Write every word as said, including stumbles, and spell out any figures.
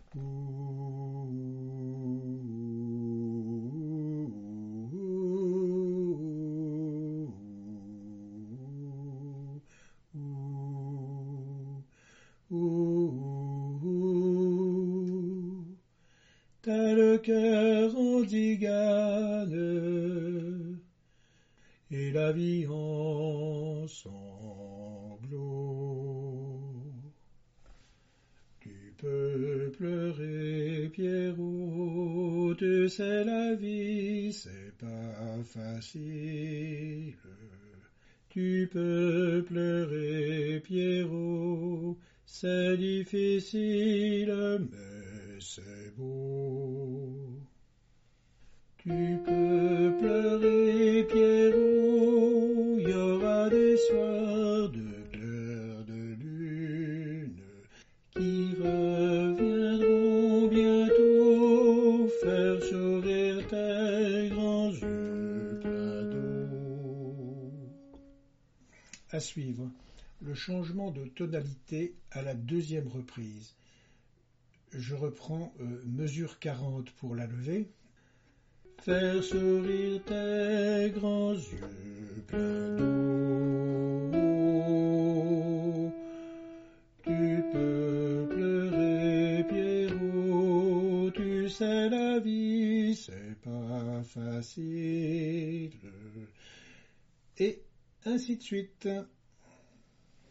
Ouh, ouh, ouh, ouh. T'as le cœur en tzigane et la vie en sanglots. Tu peux pleurer, Pierrot, tu sais la vie, c'est pas facile. Tu peux pleurer, Pierrot, c'est difficile, mais c'est beau. Tu peux pleurer, Pierrot, il y aura des soirs de clair de lune qui reviendront bientôt faire sourire tes grands yeux pleins d'eau. À suivre, le changement de tonalité à la deuxième reprise. Je reprends euh, mesure quarante pour la levée. Faire sourire tes grands yeux pleins d'eau. Tu peux pleurer, Pierrot, tu sais la vie, c'est pas facile. Et ainsi de suite.